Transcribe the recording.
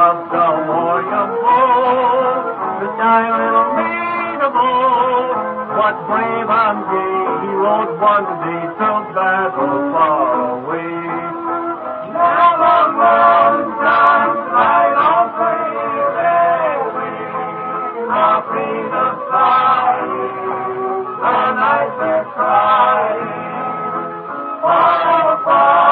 of the warrior bold, the shy little maid of old. What brave and gay he rode one day to battle far away. Now the moon shines light on freely, our freedom flying, the night we're crying, far, far.